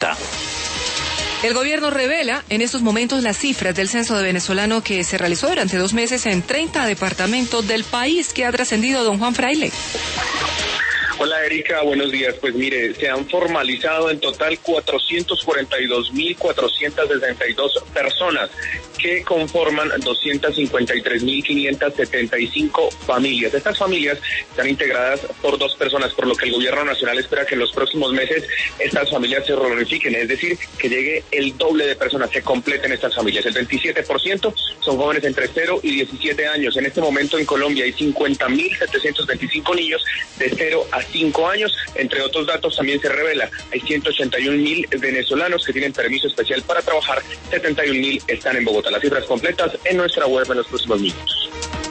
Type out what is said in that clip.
Bogotá. El gobierno revela en estos momentos las cifras del censo de venezolano que se realizó durante 2 meses en 30 departamentos del país. ¿Qué ha trascendido, don Juan Fraile? Hola Erika, buenos días. Pues mire, se han formalizado en total 442.462 personas que conforman 253.575 familias. Estas familias están integradas por 2 personas, por lo que el gobierno nacional espera que en los próximos meses estas familias se reunifiquen, es decir, que llegue el doble de personas, se completen estas familias. El 27% son jóvenes entre 0 y 17 años. En este momento en Colombia hay 50.725 niños de 0 a 5 años. Entre otros datos también se revela, hay 181.000 venezolanos que tienen permiso especial para trabajar, 71.000 están en Bogotá. Las cifras completas en nuestra web en los próximos minutos.